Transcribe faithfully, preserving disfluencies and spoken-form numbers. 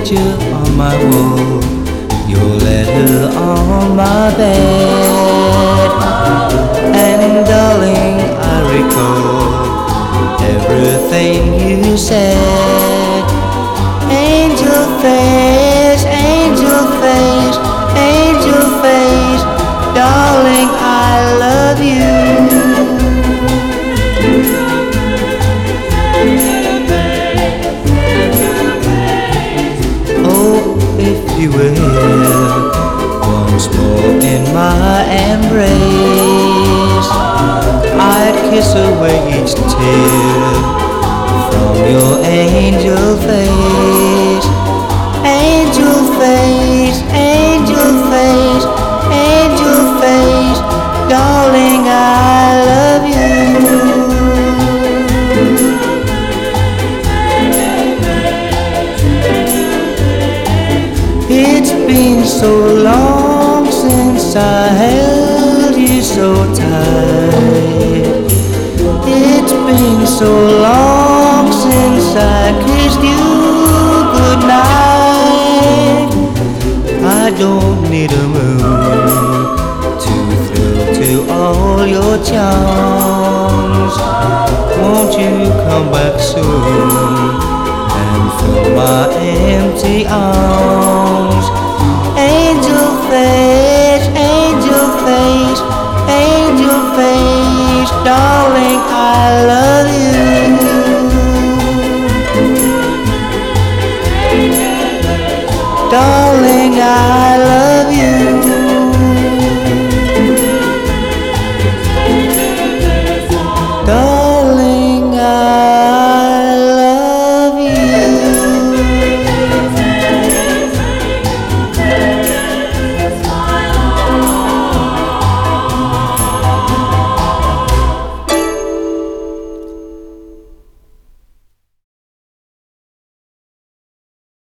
picture on my wall, your letter on my bed. And darling, I recall everything you said. Angel face, angel face, angel face, darling, I love you. Oh, if you were here once more in my embrace, I'd kiss away each tear from your angel face. Angel face, angel face, angel face, darling, I love you. It's been so long since I held you so tight. It's been so long since I kissed you goodnight. I don't need a moon to thrill to all your charms. Won't you come back soon and fill my empty arms? Angel face,